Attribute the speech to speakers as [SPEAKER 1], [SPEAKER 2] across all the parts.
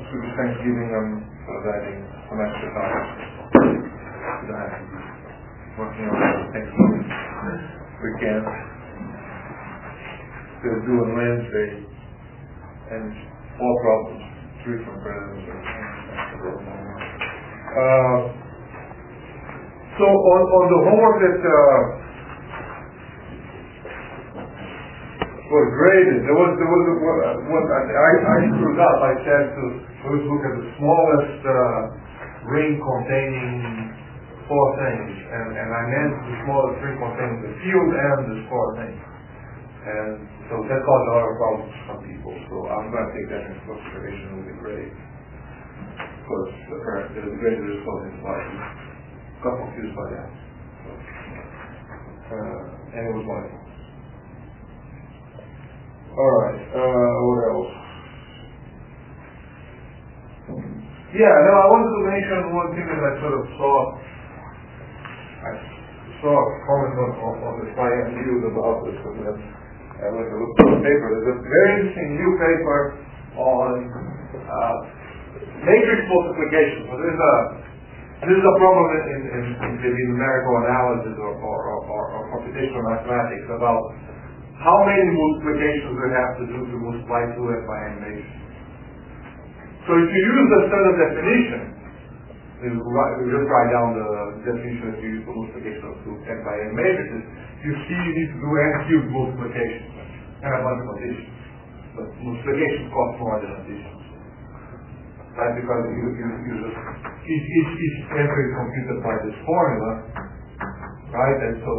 [SPEAKER 1] Sweet Thanksgiving, so that I some extra time. You don't have to be working on Thanksgiving weekend. They'll do on Wednesday, and all problems free from presidents. So on the homework that was graded, there was what I screwed up. I said to let's look at the smallest ring containing four things, and I meant the smallest ring containing the field and the four things. And so that caused a lot of problems for some people. So I'm going to take that into consideration with the grade. Because the grade is closing slightly. Got confused by that. So, and it was wonderful. Alright, what else? Yeah, no, I wanted to mention one thing that I sort of saw. I saw a comment on the Science News about this, and I went to look at the paper. There's a very interesting new paper on matrix multiplication. So this is a problem in numerical analysis or computational mathematics about how many multiplications we have to do to multiply 2n by n matrices. So if you use the standard definition, you just write down the definition that you use for multiplication of 2n by n matrices, you see you need to do n cubed multiplications and a bunch of additions. But multiplication costs more than additions. Right? Because each entry is computed by this formula, right? And so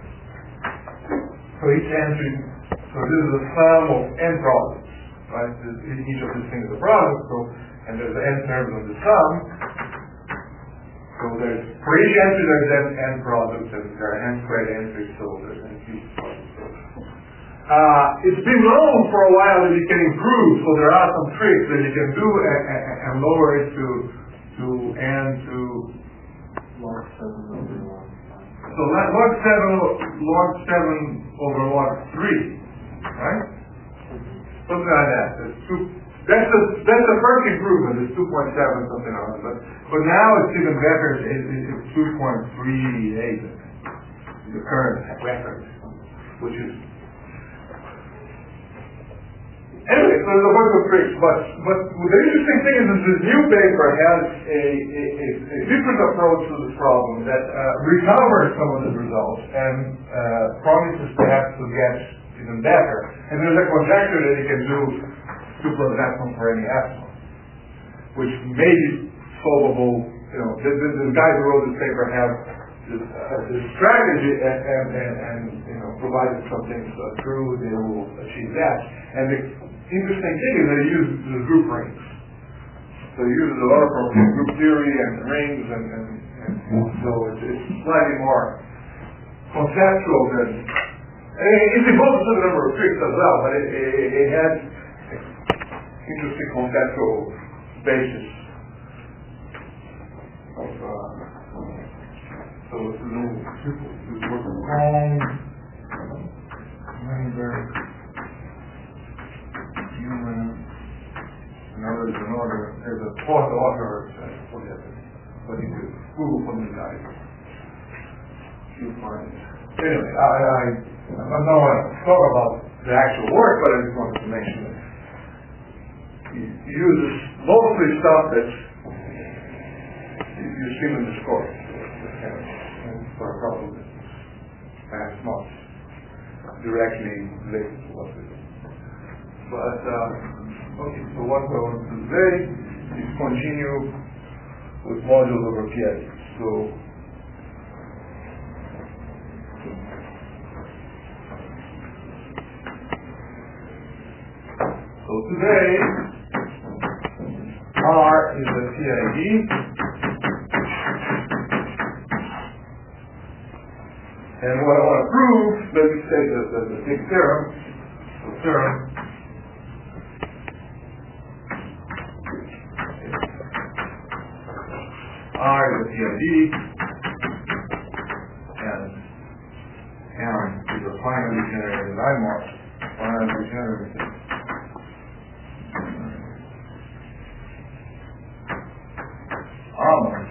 [SPEAKER 1] each entry, so this is the sum of n products, right? Each of these things is a product, and there's n terms of the sum. So there's, for each entry there's n products, and there are n squared entries, so there's n cubed products. It's been known for a while that you can improve, so there are some tricks that you can do and lower it to n to log 7 over 1. So log 7 over log 3, right? Something like that. That's the first improvement. It's 2.7 something like that. But now it's even better. It's 2.38. The current record, which is. Anyway, so there's a bunch of tricks, but the interesting thing is that this new paper has a different approach to this problem that recovers some of the results and promises perhaps to get even better. And there's a conjecture that you can do 2 plus epsilon for any epsilon, which may be solvable. You know, the guys who wrote this paper have this strategy and provided some things through, they will achieve that. And the interesting thing is they use the group rings. So it uses a lot of group theory and rings, and so it's slightly more conceptual than. It involves a certain number of tricks as well, but it has interesting conceptual basis. So it's a little work wrong. Weinberg, Newman, another is an order. There's a fourth author, forget it. But you could Google for me, guys. You'll find it. Anyway, I don't want to talk about the actual work, but I just wanted to mention it. He uses mostly stuff that's you've seen in this course for a couple of past months, directly related to what we do. But okay, so what we're going to do today is continue with modules over PID. So today, R is a PID. And what I want to prove, let me say the big theorem. The theorem R is a PID, and M is a finally generated IMARC, finally generated.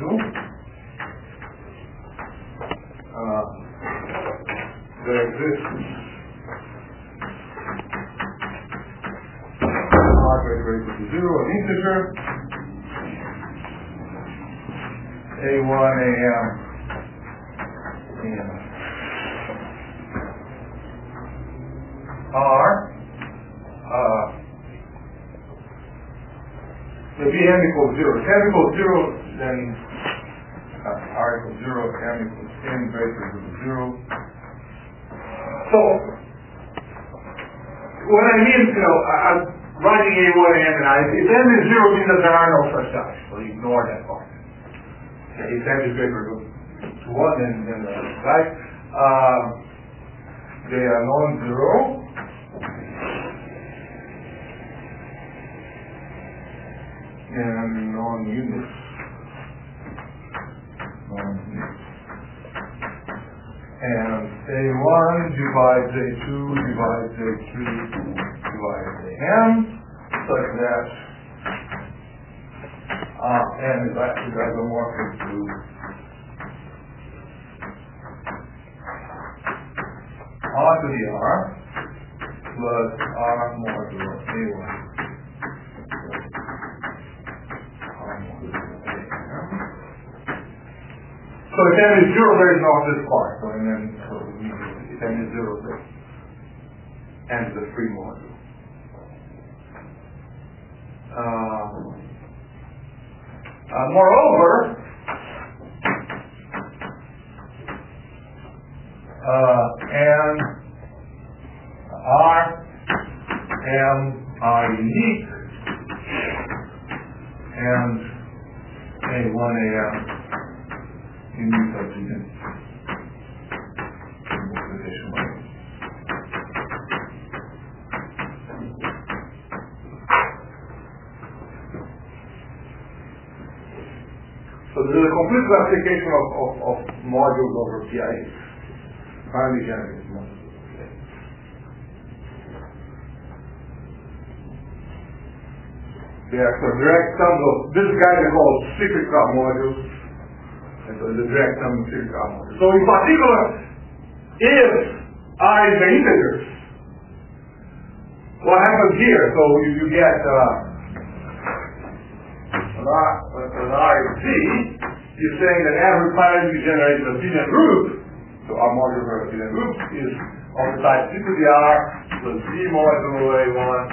[SPEAKER 1] there exists greater to 0, an integer, A1, AM, and R. The Bm equals 0. If m equals 0, then R equals 0, m equals n greater than 0. So, what I mean, I'm writing A1, M, and I. If m is 0, means that there are no such dies, so ignore that part. Okay, if m is greater to 1, then right? They are non-zero. And non-units. And A1 divides A2 divides A3 divides AM, such that N is actually isomorphic to R to the R plus R modulo A1. So if m is 0, there is not this part. So and then if m is 0, then n is a free module. Moreover, and R, M are unique, and A1, AM unique substitute. So there is a complete application of modules over PIE. Finally generated modules over PIE. They are direct sums of this guy they call secret graph modules. And so the direct sum of secret graph modules. So in particular, if I is the integers, what happens here? So you get an R is Z, you're saying that every time you generate a Abelian group, so our modules are Abelian group, is of the type C to the R plus Z modulo A1,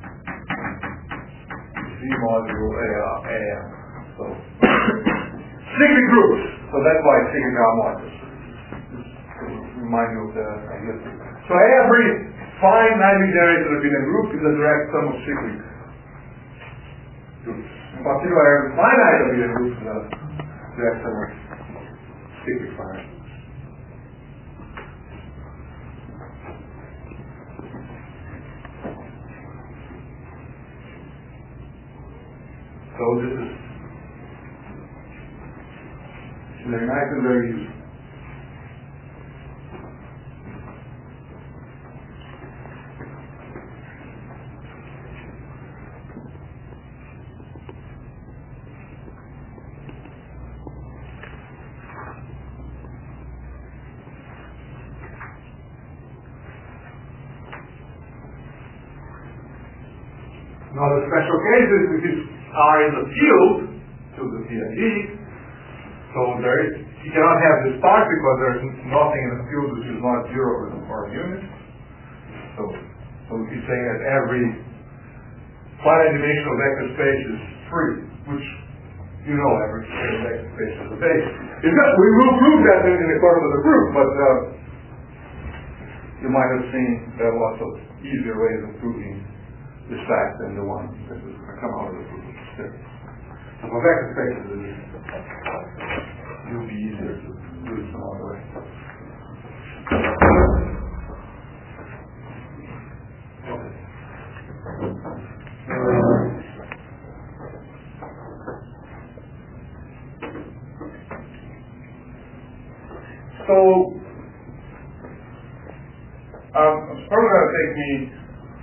[SPEAKER 1] Z modulo AM. So, cyclic groups, so that's why it's cyclic R modules. Just remind you of the idea. So every finitely generated Abelian group is a direct sum of cyclic groups. In particular, every finite Abelian group is a direct sum of cyclic finite groups. So this is very nice and very useful. Now the special case is if R is a field to the PID, so you cannot have this part because there is nothing in the field which is not 0 or a unit. So we keep saying that every finite dimensional vector space is free, which you know every vector space is a base. We will prove that in the course of the proof, but you might have seen there are lots of easier ways of proving this fact than the one that is going to come out of the proof. So for vector spaces, it will be easier to do it some other way. So, it's probably going to take me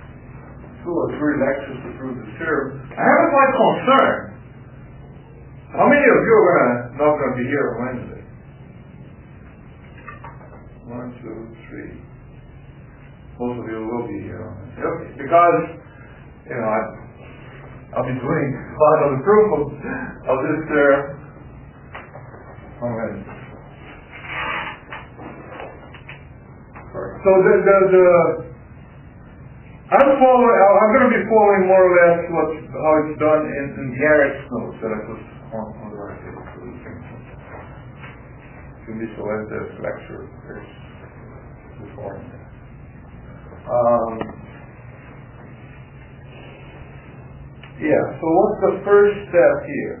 [SPEAKER 1] 2 or 3 lectures to prove this theorem. I have a slight concern How many of you are not going to be here on Wednesday? 1, 2, 3. Most of you will be here on Wednesday. Okay. Because, I'll be doing a lot of the proof of this on Wednesday. So I'm going to be following more or less how it's done in Garrett's notes that I put on the right here. So you can visualize this lecture before. So what's the first step here?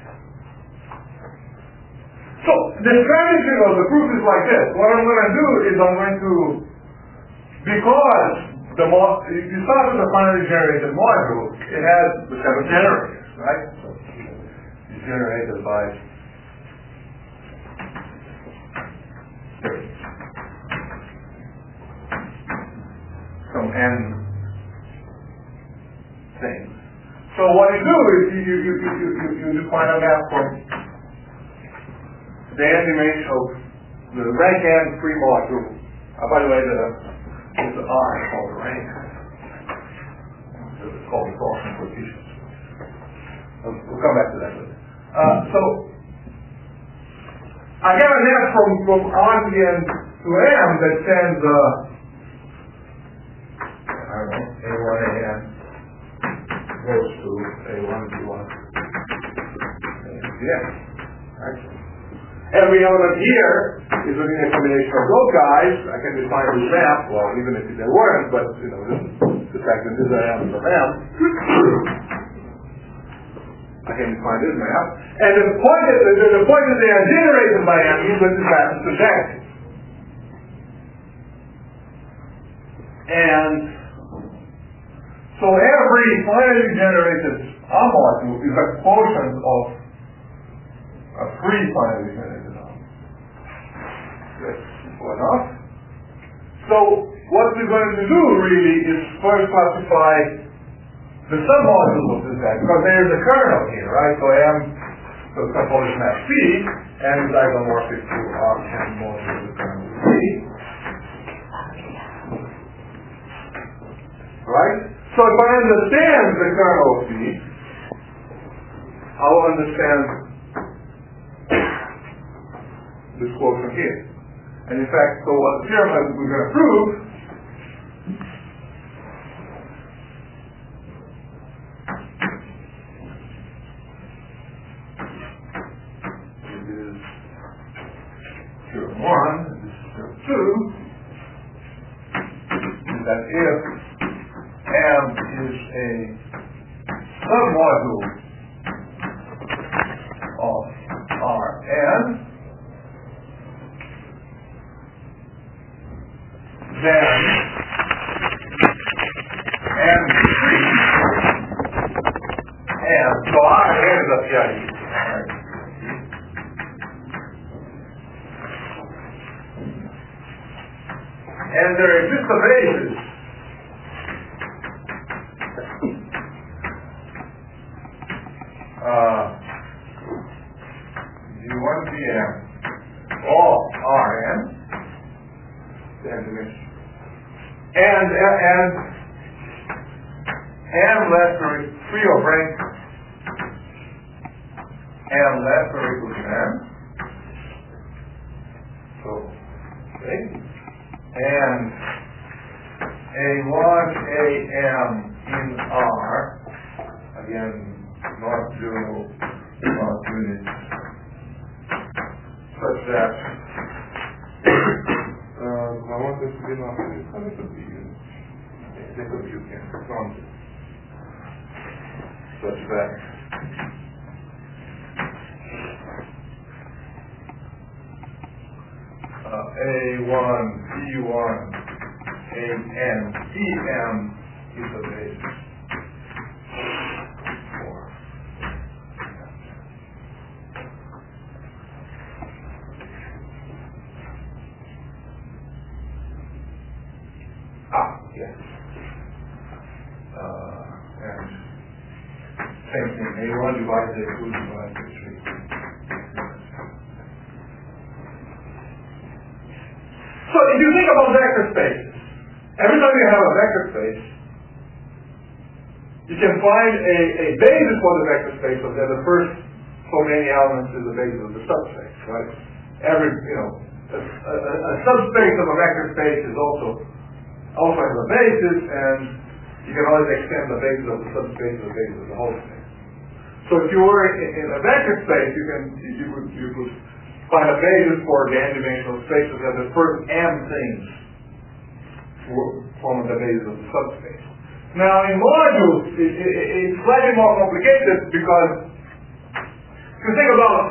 [SPEAKER 1] So the strategy of the proof is like this. What I'm going to do is I'm going to, because if you start with a finally generated module, it has the 7 generators, right? So it's generated by some n things. So what you do is you define a map from the n dimension of the rank n free module. By the way, it's the R called the rank. It's called the Gaussian coefficient. We'll come back to that later. So I get a map from R to the n to m that sends A1 AN goes to A1 B1 AN. Right? Every element here is a linear combination of those guys. I can define this map, well, even if they weren't, but the fact that this is an element of M, I can define this map. And the point that they are generated by M means that this happens to Jack. And so every finally generated R module is a quotient of a free finally generated R. That's simple enough. So what we're going to do really is first classify the submodules of this guy, because there is a kernel here, right? So M, so it's going to call this map C, and is isomorphic to R10 module of the kernel C. Right? So if I understand the kernel of C, I will understand this quotient here. And in fact, so what the theorem that we're going to prove is theorem 1, and this is theorem 2, is that if M is a submodule of Rn, then M is free, and so Rn is a PID. And there exists a basis G1 Pm of Rn, and less or free of rank and less or equal to n. So, okay. And A1 AM in R, again, not zero, not units, such that I want this to be not units, and it could be units. They could be units, such that A1, B1, AN, PM is the basis for yes. And same thing, A1 divided by A2 divided by 3. if you think about vector spaces, every time you have a vector space, you can find a basis for the vector space so that the first so many elements is the basis of the subspace, right? A subspace of a vector space is also has a basis, and you can always extend the basis of the subspace to the basis of the whole space. So if you were in a vector space, you could find a basis for the n-dimensional spaces that the first m things form the basis of the subspace. Now in modules, it's slightly more complicated because if you think about,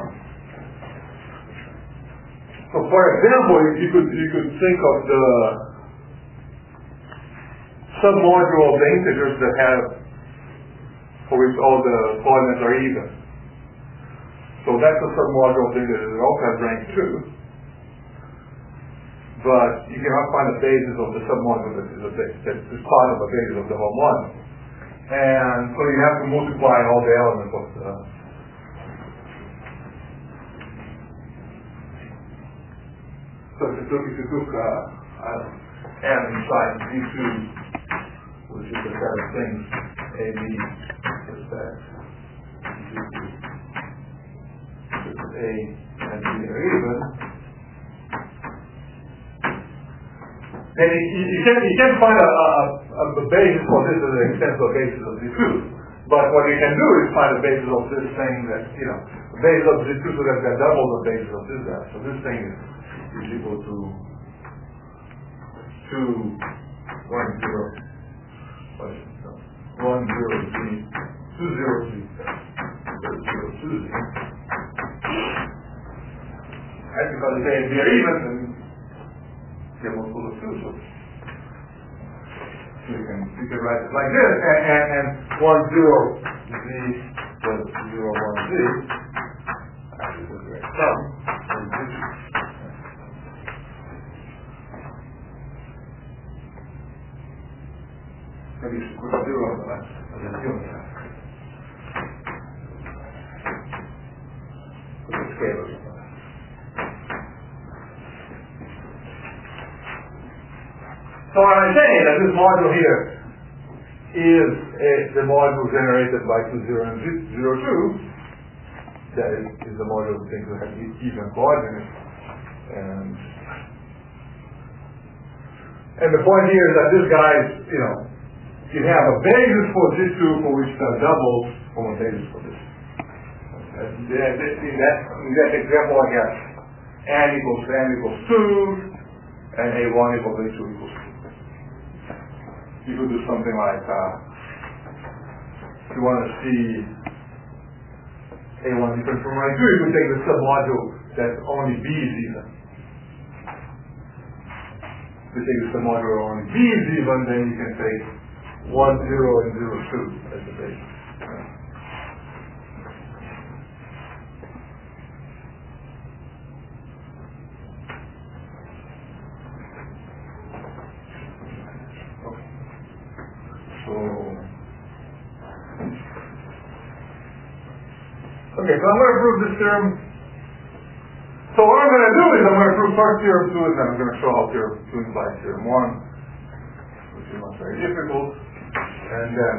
[SPEAKER 1] so for example, you could think of the submodule of the integers that have, for which all the coordinates are even. So that's a submodule of the integers that also has rank 2. But you cannot find a basis of the submodule that is part of a basis of the whole module. And so you have to multiply all the elements of the so if you took m inside D2, which is the set of things A, B, is that A and B are even, then you can't find a basis for this as an extensive basis of D2. But what you can do is find a basis of this thing that, the basis of D2 so that double the basis of this guy. So this thing is equal to 2, 1, 0, 1, 0, 3, 2, 0, 3, 0, 2, 0. That's because it's A and B are even, and they're multiple of 2, so you can write it like this, and 1, 0, Z plus 0, 1, Z, actually the direct sum, maybe you should put a 0 on the left, as a unit. Put a scalar on the left. So what I'm saying is that this module here is the module generated by 2, 0, and 0, 2. That is the module of things that have even coordinates. And the point here is that this guy is, you have a basis for this 2 for which the doubles from a basis for this. In that example, I guess n equals 2, and A1 equals A2 equals 2. You could do something like, if you want to see A1 different from A2, you could take the submodule that only B is even. If you take the submodule where only B is even, then you can take 1, 0, and 0, 2 as the basis. Okay, so I'm going to prove this theorem. So what I'm going to do is I'm going to prove first theorem 2, and then I'm going to show how theorem 2 implies theorem 1, which is not very difficult. And then,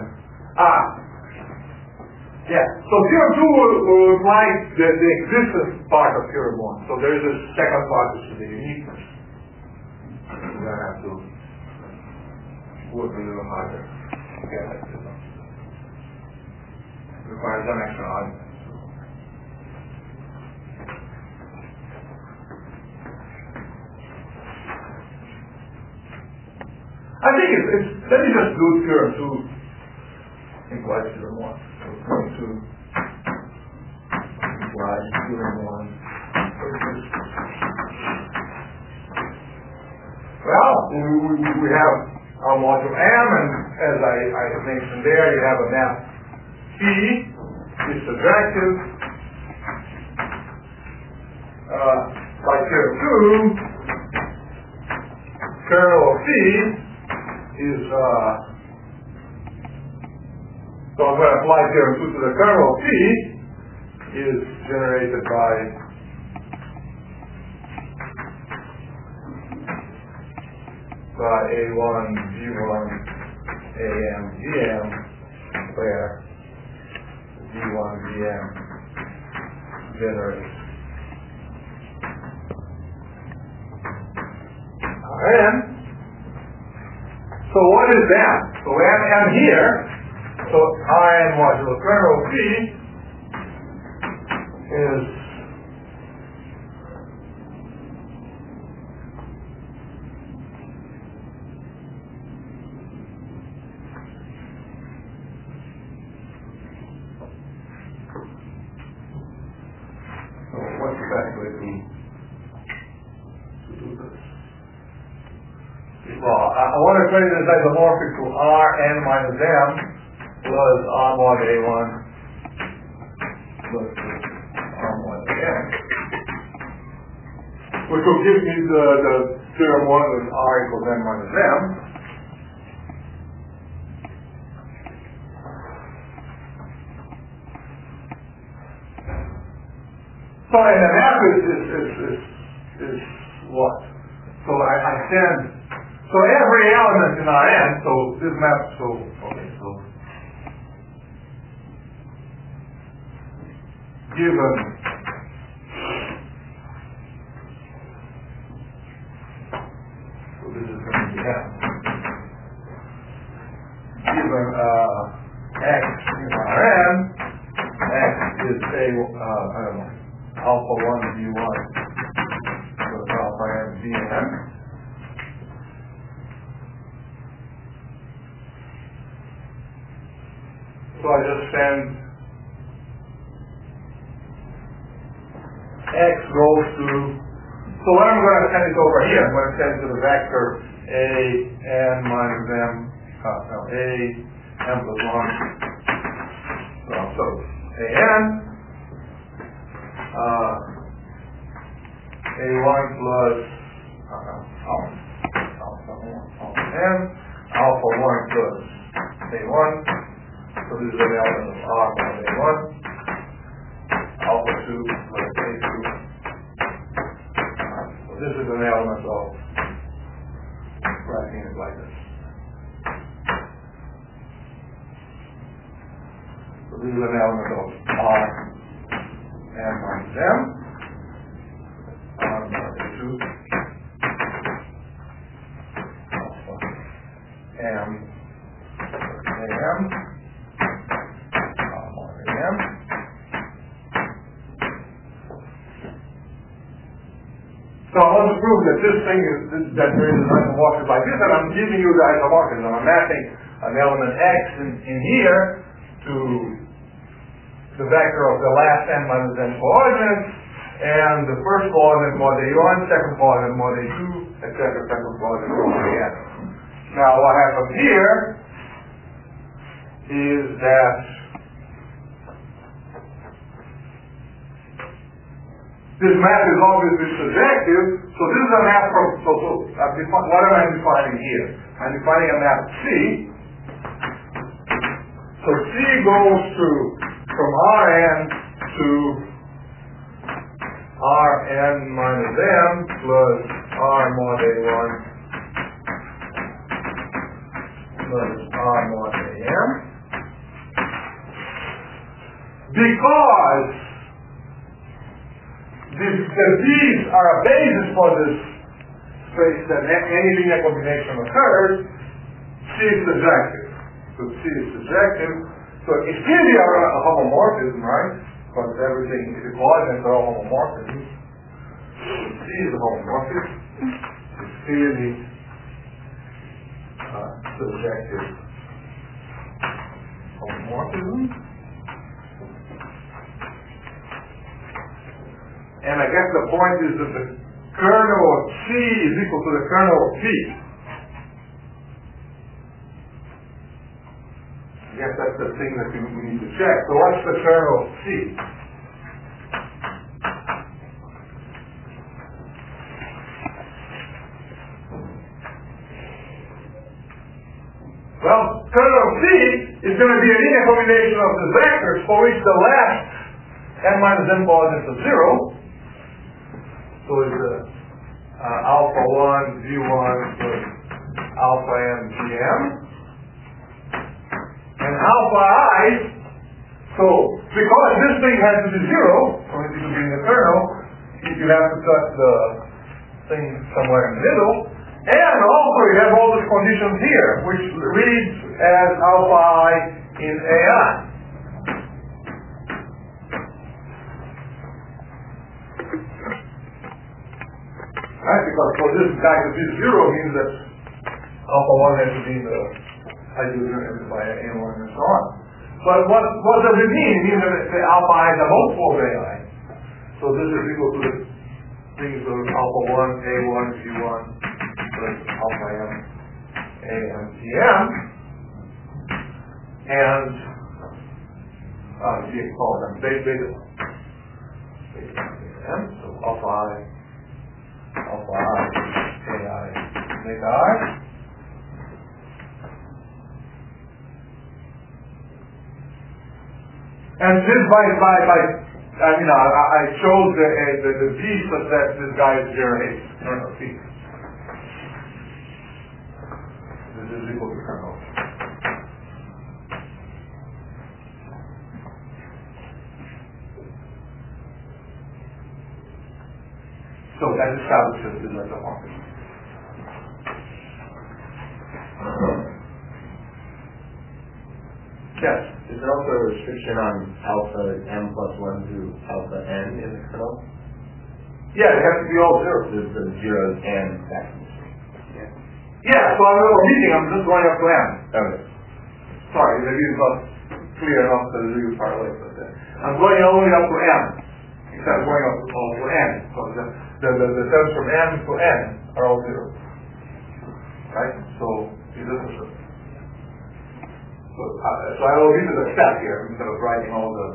[SPEAKER 1] so theorem 2 will imply the existence part of theorem 1. So there is a second part, which is the uniqueness. We're going to have to work a little harder to get that. It requires some extra argument. I think let me just do theorem 2 implies theorem 1. So theorem 2 implies theorem 1. Well, we have our module M, and as I mentioned there, you have a map P, it's surjective. By theorem 2, kernel of P is, so I'm going to apply theorem 2 to the kernel of P, is generated by by A1, V1, AM, VM, where V1, VM generates Rn. So what is M? So M here, so Rn modulo kernel of V is what's the best way to do this? Well, I want to create this isomorphic to Rn minus M plus R mod A1 plus R mod AM, which will give me the theorem 1 with R equals N minus M. So and the map is what? So I send, so every element in Rn, so this map, so okay, so given so this is going to be M. Given X in Rn, X is a I don't know, alpha 1 V1 plus alpha n Vn. So I just send X goes to, so what I'm going to send it over here, I'm going to send it to the vector A n minus M, A m plus 1, so A n A1 plus alpha 1 plus A1, so this is an element of R mod A1, alpha 2 plus A2, so this is an element of, writing it like this. So this is an element of R n minus M, R mod A2, alpha M AM, R mod AM. So I want to prove that this thing is, that there is an isomorphism like this, and I'm giving you the isomorphism. I'm mapping an element X in here to the vector of the last n minus n coordinates, and the first coordinate mod A1, second coordinate mod A2, etc., second coordinate mod AN. Now what happens here is that this map is obviously surjective, so this is a map from, what am I defining here? I'm defining a map C. So C goes from Rn to Rn minus M plus R mod A1 plus R mod AM. Because these are a basis for this space that any linear combination occurs, C is surjective. So C is surjective. So it's clearly a homomorphism, right? Because everything, the coordinates are all homomorphisms. C is a homomorphism. It's clearly surjective homomorphism. And I guess the point is that the kernel of C is equal to the kernel of P. I guess that's the thing that we need to check. So what's the kernel of C? Well, kernel of C is going to be a linear combination of the vectors for which the last n minus n coordinates of 0. So it's alpha 1 V1 plus alpha m gm, and alpha I, so because this thing has to be zero, so it needs to be in the kernel, you have to cut the thing somewhere in the middle, and also you have all these conditions here, which reads as alpha I in AI. Right, because for this guy to be zero means that alpha 1 has to be in the hydrogen by A1 and so on. But what does it mean? It means that the alpha I is a multiple of AI. So this is equal to the things of alpha 1, A1, G1, plus alpha M, A, M, Tm. And you call them beta M, so alpha I, AI, beta I. And this I chose the V such that this guy generates kernel C. This is equal to kernel. So that establishes the isomorphism. Yes.
[SPEAKER 2] Is there also a restriction on alpha m plus 1 to alpha n in the kernel?
[SPEAKER 1] Yeah, it has to be all zeros.
[SPEAKER 2] The zeros and factors.
[SPEAKER 1] Yeah, so I'm not reading, I'm just going up to m.
[SPEAKER 2] Okay.
[SPEAKER 1] Sorry, maybe it's not clear enough to read far away, but I'm going only up to m. Instead of going up to n. So the terms from m to n are all zeros. Right? So it doesn't show. So I will read the step here instead of writing all the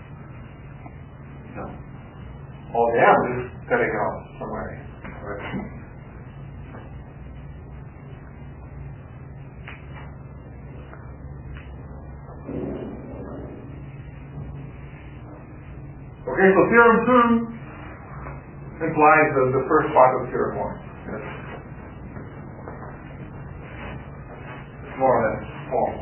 [SPEAKER 1] m, just cutting it off somewhere. Right? Okay, so theorem 2 implies the first part of theorem 1. Yes. It's more or less formal.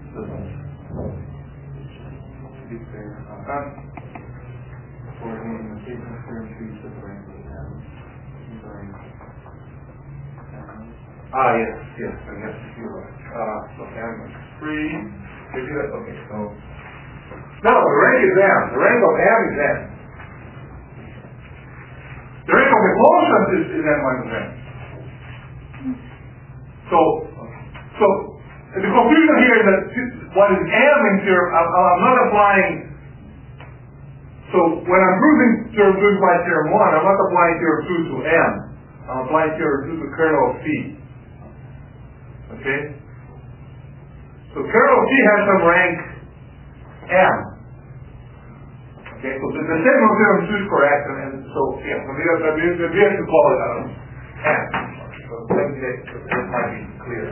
[SPEAKER 1] Yes, I guess you're right. So m is 3. Maybe that's okay. So no, the rank is m. The rank of m is n. The rank of the quotient is n minus n. So the confusion here is that what is m in theorem, I'm not applying, so when I'm proving theorem 2 by theorem 1, I'm not applying theorem 2 to m. I'm applying theorem 2 to kernel of C. Okay? So kernel of C has some rank m. Okay, so the same of theorem 2 is correct, and so, yeah, so we have to call it m. So let me get, this might be clear.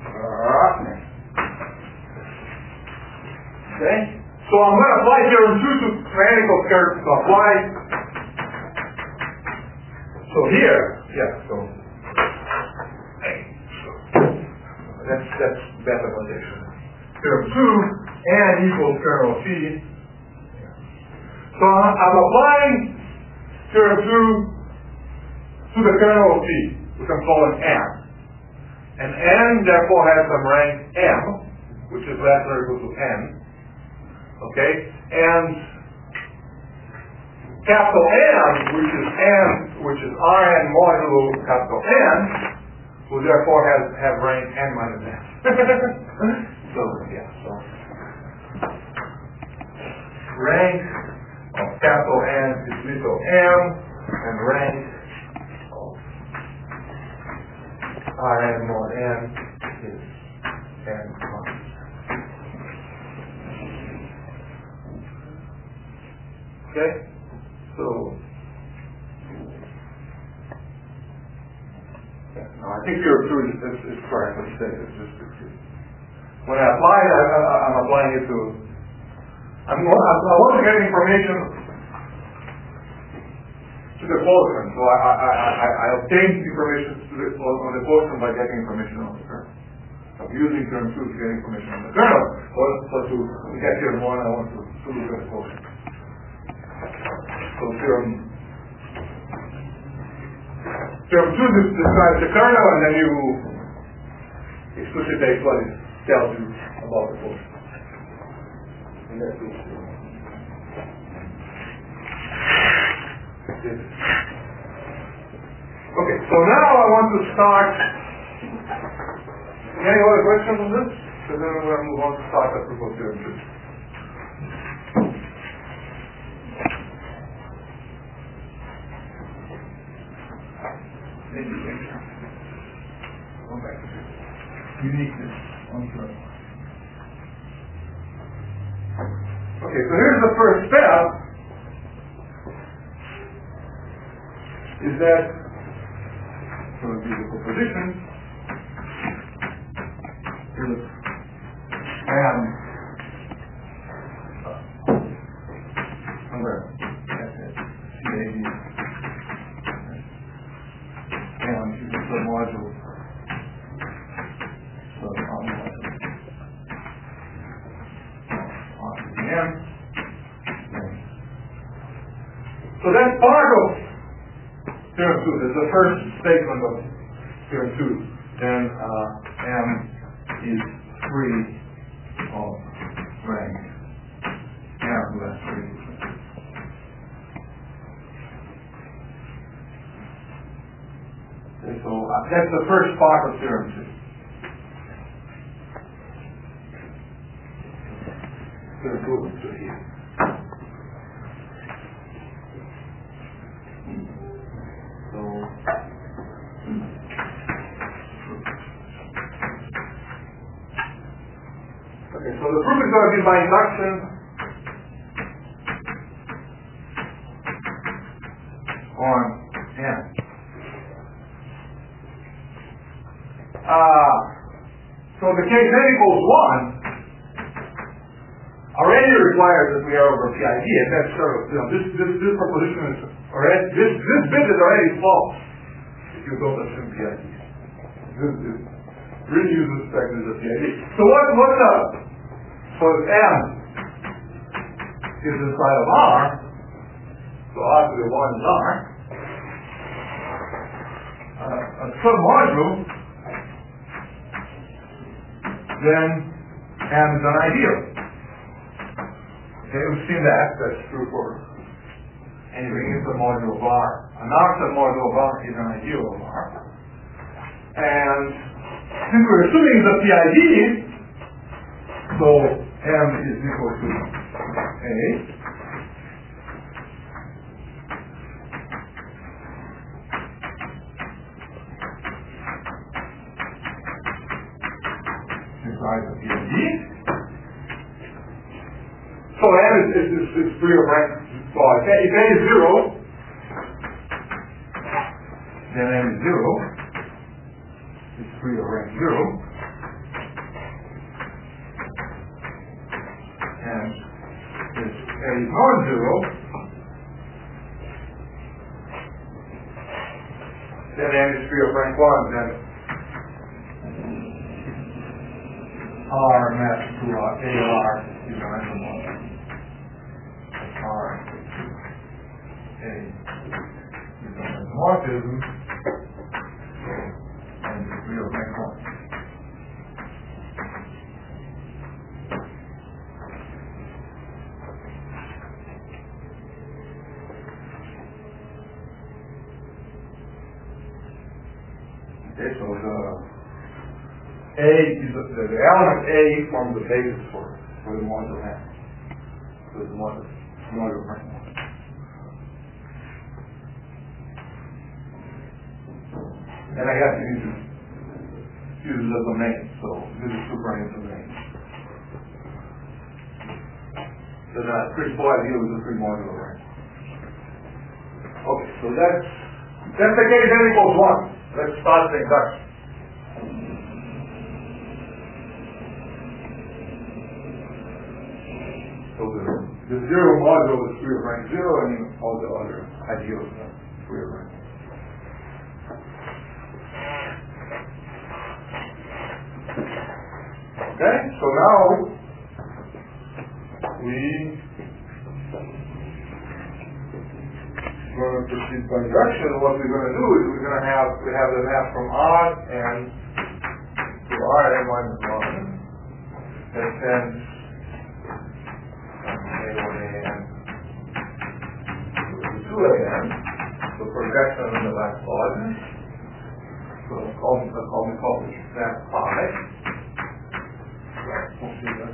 [SPEAKER 1] Okay, so I'm going to apply theorem 2 to triangle curve to apply. So here, yeah, so that's better notation. Theorem 2 and equals kernel C. So I'm applying theorem 2 to the kernel of C, which I'm calling m. And n therefore has some rank m, which is less or equal to n. Okay? And capital M, which is Rn modulo capital N, will therefore have rank n minus n. So rank of capital N is little m, and rank of Rn mod n is n minus. Okay? So no, I think your truth is correct. When I apply it, I'm applying it to. I want to get information. to the quotient. So I obtained information on the quotient by getting information on the kernel. I'm using term 2 to get information on the kernel. So to get theorem 1, I want to look at the quotient. So theorem 2 describes the kernel, and then you explicite what it tells you about the quotient. And that's it. Okay, so now I want to start. Any other questions on this? So then we're going to move on to start at proof of theorem 2. Uniqueness on kernel. Okay, so here's the first step. Is that so the proposition is and where that's it. CAD and is a submodule. So so that's part of theorem 2. That's the first statement of theorem 2. Then M is free of rank M less 3. Okay, so that's the first part of theorem 2. Theorem 2 is here. So the proof is going to be by induction on N. So the case N equals 1 already requires that we are over PID, and that's sort of, this proposition is already, this bit is already false if you don't assume PID. This really uses spec as a PID. So what's up? So if M is inside of R, so obviously 1 is R, a submodule, then M is an ideal. Okay, we've seen that's true for anything in submodule of R. An R submodule of R is an ideal of R. And since we're assuming it's a PID, so M is equal to A. Inside the PID. So M is free of rank. So if A is 0, then M is 0. It's free of rank 0. And if A is non-zero, then M is free of rank 1, then R maps to AR is dimension 1. R A is dimension morphism, so M is free of rank 1. Okay, so the element A forms the basis for the module M. So the module rank 1. And I guess you need to use it as a domain, so this is super domain. So that principal ideal is a free modular rank. Okay, so that's the case N equals 1. Let's start the induction. So this the zero module is free of rank 0, and all the other ideals are free of rank. Okay, so now we're going to proceed by induction. What we're going to do is we have the map from R and to Rn minus 1 that sends A1an to 2an, the projection in the last coordinate. So call that phi. We'll see that.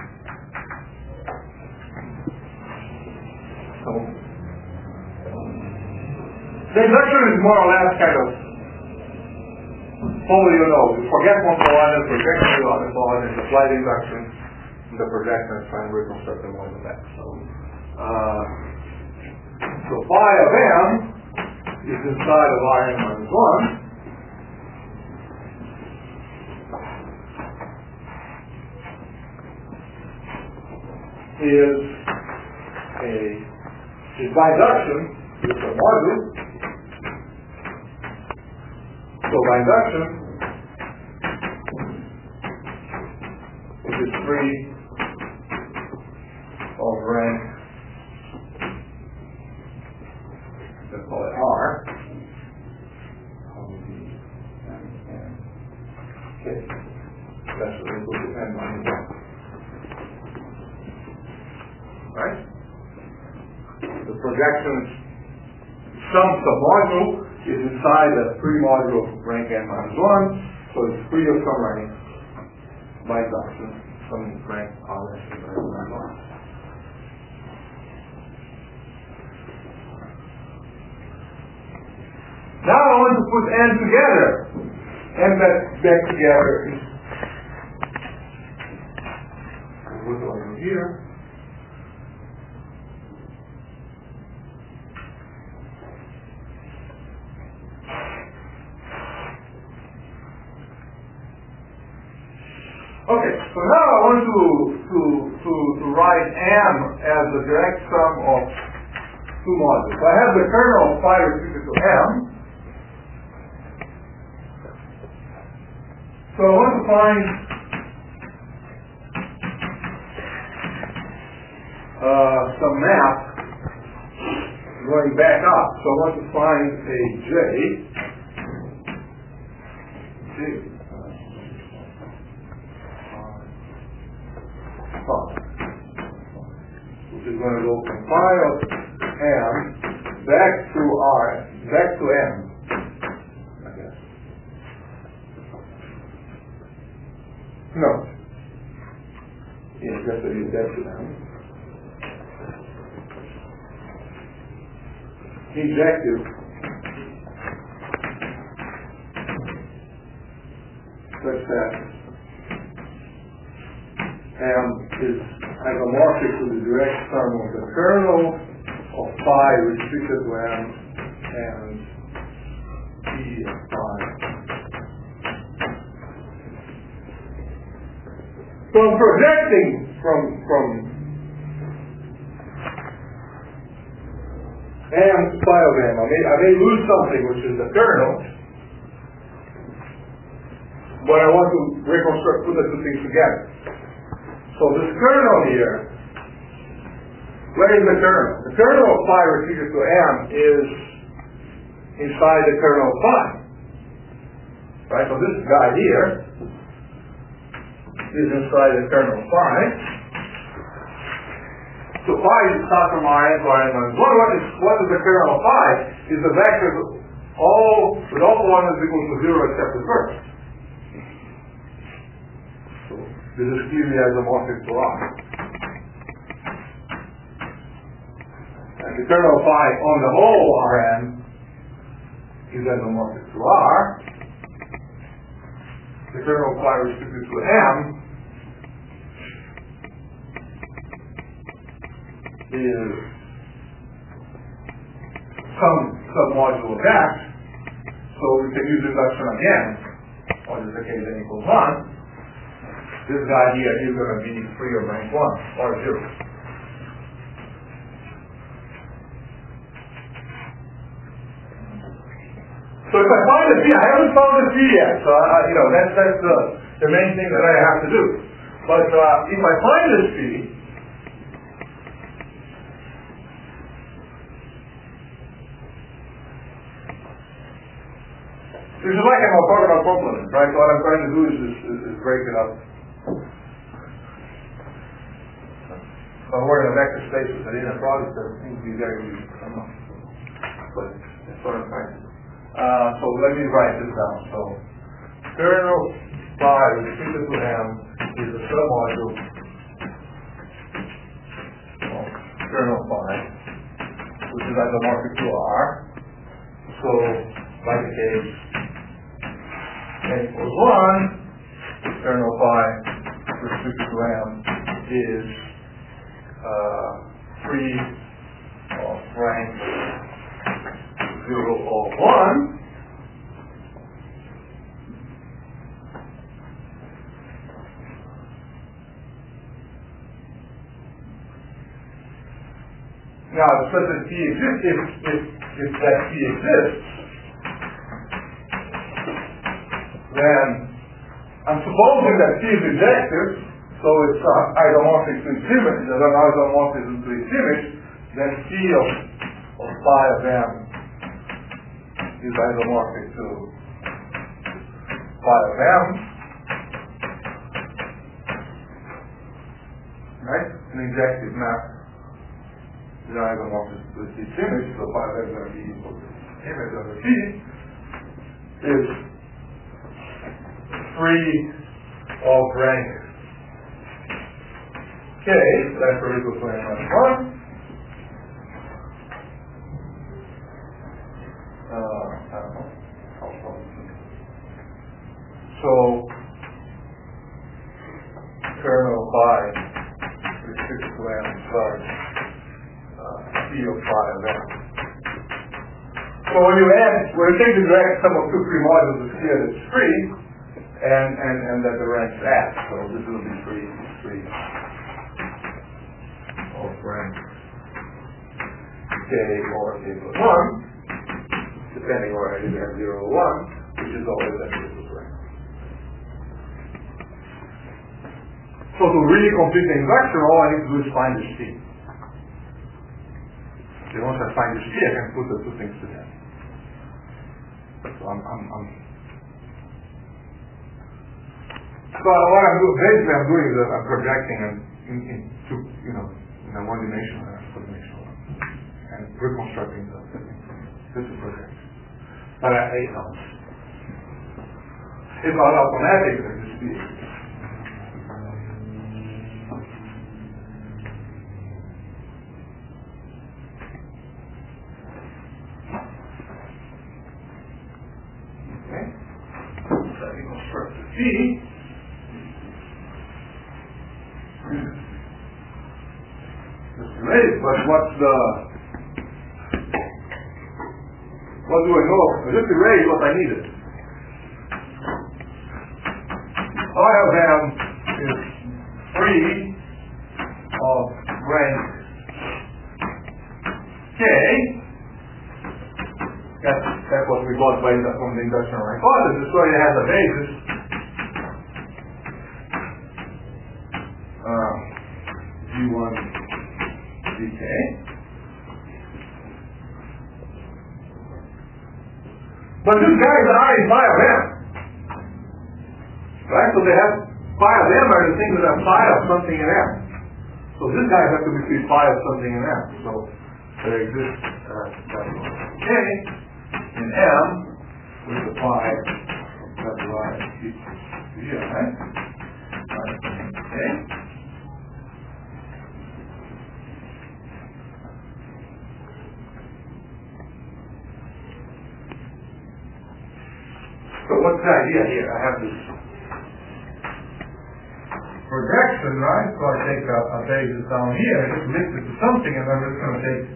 [SPEAKER 1] So the induction is more or less kind of follow you know. You forget one coordinate, project the other coordinate, apply the induction, and the projection is trying to reconstruct the model back. So phi of m is inside of Rn minus 1. Is by induction with a module. So by induction, it is free of rank, let's call it R. Okay, that's what it will depend on. Right? The projection some submodule is inside a free module of rank n minus 1, so it's free of some rank by induction, some rank R less than rank minus 1. Now I want to put n together. N back together is put it over here. Okay, so now I want to write m as the direct sum of two modules. So I have the kernel of phi restricted to m. So I want to find some map going back up. So I want to find a J. Which is going to go from phi of m back to R, back to m, I guess. No. Yeah, just to use back to m. Ejective such that m is isomorphic to the direct sum of the kernel of phi restricted to m and p of phi. So I'm projecting from m to phi of m. I may lose something, which is the kernel, but I want to reconstruct, put the two things together. So this kernel here, where is the kernel? The kernel of phi restricted to m is inside the kernel of phi. Right? So this guy here is inside the kernel of phi. So phi is start from Rn to Rn minus 1. What is the kernel of phi? Is the vector with all coordinates equal to 0 except the first. This is clearly isomorphic to R. And the kernel of phi on the whole Rn is isomorphic to R. The kernel of phi restricted to M is some submodule of X, so we can use induction again, or in the case n equals 1. This guy here is going to be free of rank 1 or 0. So if I find the P, I haven't found the P yet, so that's the main thing that I have to do. But if I find this P, this is like an orthogonal complement, right? So what I'm trying to do is break it up. If I'm working on vector spaces that in a product, that seems to be very easy. I don't know. But that's what I'm trying to do. So let me write this down. So kernel phi restricted to M is a submodule of kernel phi, which is isomorphic to R. So by the case n equals 1, kernel phi restricted to M is free of rank 0 or 1. Now, such that P exists, if that P exists, then I'm supposing that P is injective, so it's isomorphic to its image. As an isomorphism to its image, then P of phi of M is isomorphic to phi of M. Right? An injective map is isomorphic to its image, so phi of M is going to be equal to the image of the P is free of rank K, that's for equal to n minus 1. So kernel phi restricted to M plus P of phi of M. So when you take the direct sum of two free modules, it's clear that it's free, and that the rank's at. So this will be free of rank K or K plus 1, depending on whether you have 0 or 1, which is always at K plus rank. So to really complete the induction, all I need to do is find this P. So once I find this P, I can put the two things together. So what I'm doing, basically I'm doing is I'm projecting into, in a one-dimensional and a four-dimensional one, and reconstructing the two projections. But it's not automatic that this P exists. P great, but what do I know? Just erase what I needed. Phi of M is free of rank K. That's what we got from the inductional hypothesis, so it has a basis. G1 dk. But these guys are in phi of M. Right? So they have phi of M are the things that are phi of something in M. So this guy has to be free phi of something in M. So there exists K in M with the phi that lies here, right? Okay. So what's the idea here? I have this projection, right? So I take a basis down here, I just lift it to something, and I'm just going to take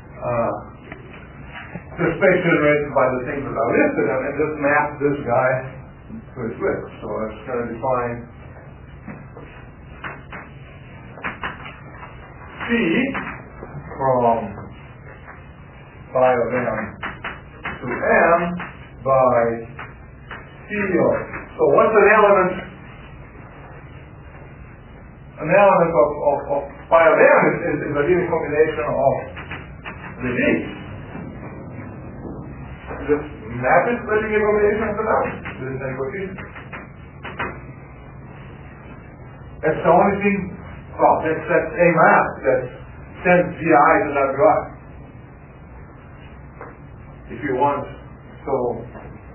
[SPEAKER 1] the space generated by the things that I lifted, and then just map this guy to its width. So I'm just going to define C from phi of M to M by C of. So what's an element? An element of phi of m is a linear combination of the d. Just map it to a linear combination of the value. This is any coefficient. That's the only thing. Well, that's a map that sends vi to wi. If you want, so.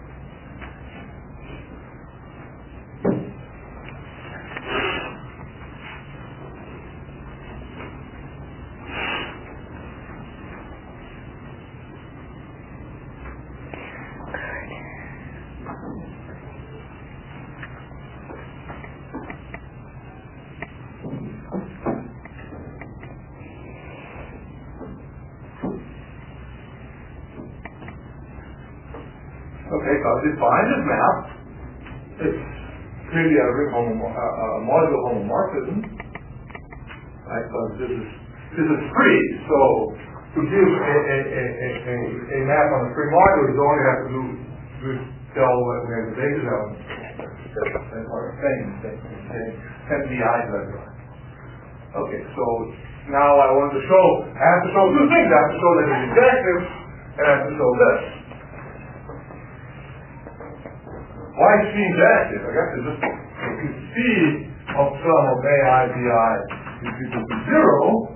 [SPEAKER 1] Okay, so define this map. It's clearly a modular homomorphism. Right, so this is free. So to give a map on a free module, you only have to tell where the basis elements. That's our thing. Send the I to everyone. Okay, so now I have to show two things. I have to show that it's injective, and I have to show this. Why is C injective? I guess it's just if C of sum of AI bi is equal to 0,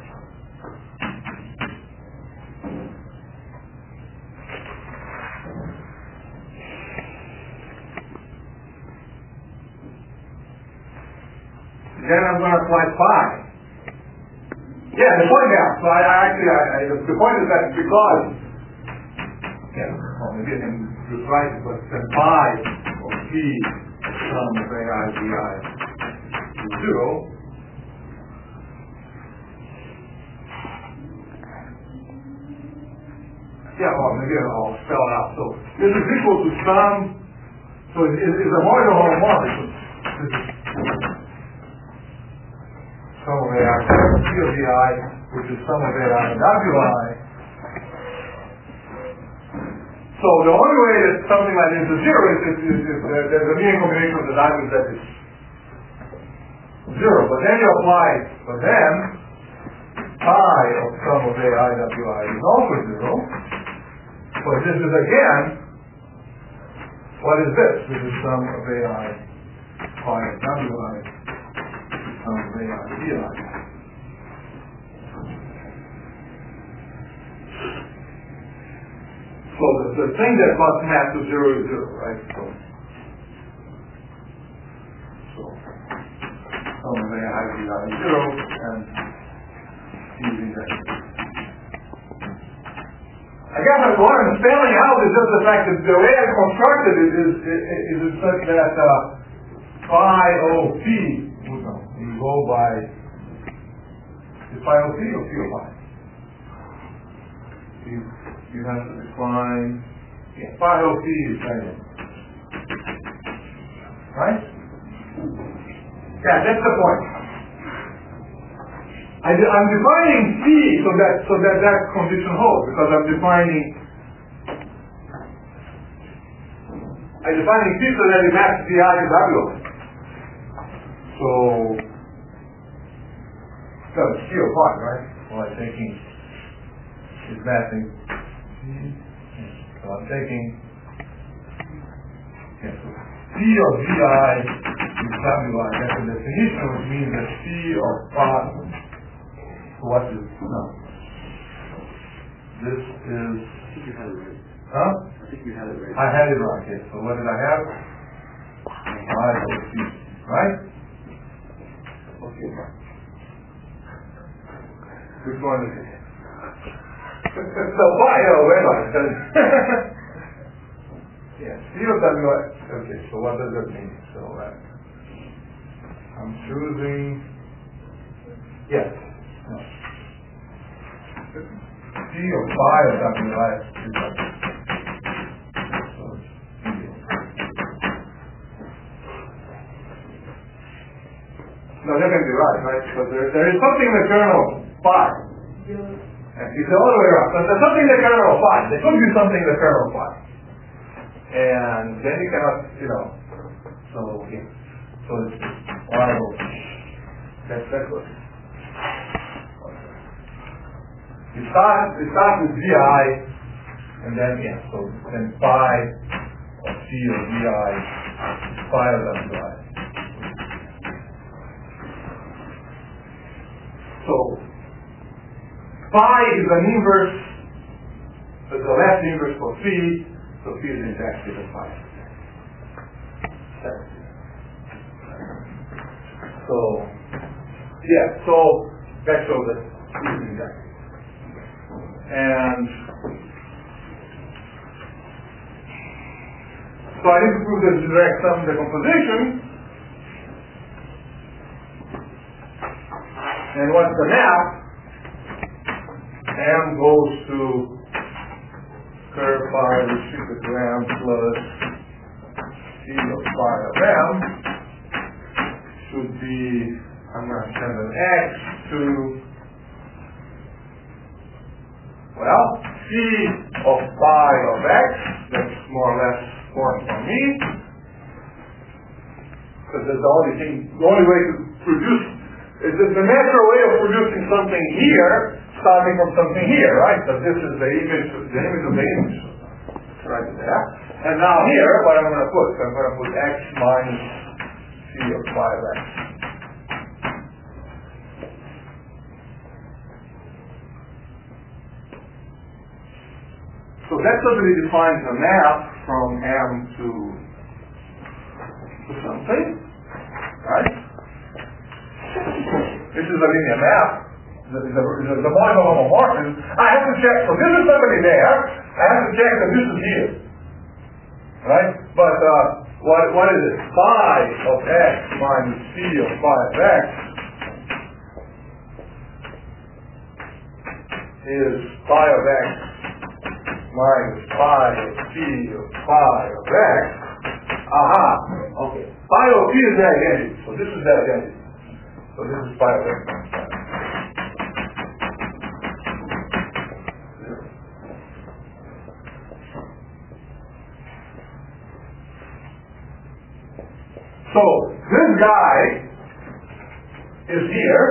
[SPEAKER 1] then I'm going to apply phi. Yeah, the point now. So the point is that because, well, maybe I can just write it, but then phi of p sum of ai bi is 0. Yeah, well, maybe I'll spell it out. So this is equal to sum. So it's a modular homomorphism. This is sum of ai, P of vi, which is sum of ai and wi. So the only way that something like this is 0 is there's a linear combination of the values that is 0. But then you apply, phi of sum of ai and wi is also 0. But this is again, what is this? This is sum of ai phi of wi. Sum of ai di. So the thing that must map to 0 is 0, right? So sum of ai di is 0 and using that. I guess what I'm spelling out is just the fact that the way I constructed it is such that phi of p will go by is phi of p or p of phi? You have to define phi of p is silent. Right? Yeah, that's the point. I'm defining C so that condition holds, because I'm defining C so that it maps di to W. So it's C of phi, right? Well, I'm taking is mapping. So I'm taking C of vi is W. That's the definition, which means that C of phi. What is no? This is.
[SPEAKER 2] I think you had it right.
[SPEAKER 1] Huh?
[SPEAKER 2] I think you had it right.
[SPEAKER 1] I had it right. Okay. So what did I have? I of C. Right? Okay. Which one is it? So why? Oh, wait a minute. Yeah. C of W. Okay. So what does that mean? So I'm choosing. Yes. No. C of phi of wi is W. So no, that can be right? Because there is something in the kernel phi. And it's the other way around. So there's something in the kernel of phi. There could be something in the kernel of phi. And then you cannot, so yeah. So it's liable. That's good. You start with VI, and then so then phi of C of VI is phi of WI. So phi is an inverse, the left inverse for phi, so phi is injective of phi. So that shows that phi is injective. And so I need to prove the direct sum decomposition. And what's the map? M goes to curve phi restricted to M plus C of phi of M should be, I'm going to send an X to, C of phi of X, that's more or less formed for me, because that's the only way to produce, the natural way of producing something here, starting from something here, right? So this is the image of the image, right there. And now here, what I'm going to put? I'm going to put X minus C of phi of X. So that suddenly defines a map from M to something, right? This is a linear map. The model of homomorphism. I have to check. So this is somebody there. I have to check that this is here, right? But what is it? Phi of X minus C of phi of X is phi of X minus phi of C of phi of X. Aha! Okay. Phi of P is that identity. So this is that identity. So this is phi of X minus phi. So this guy is here,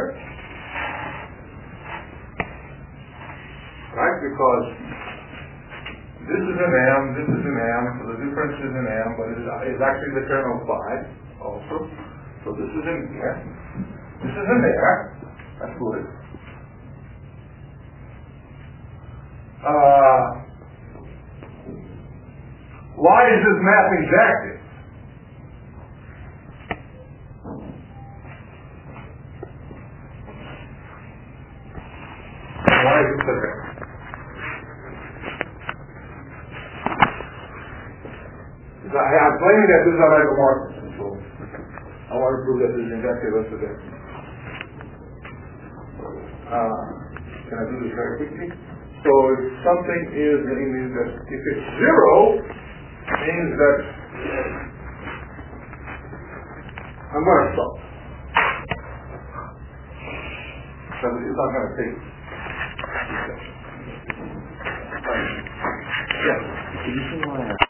[SPEAKER 1] right? Because this is an M, this is an M, so the difference is an M, but it's actually the kernel phi also. So this is in here, this is in there. That's good. Why is this map injective? Why is it there? I'm claiming that this is not isomorphism, so I want to prove that this is injective as today. Can I do this very quickly? So if something is, it means that if it's zero, it means that I'm going to stop. Because it's not going to take. Yes.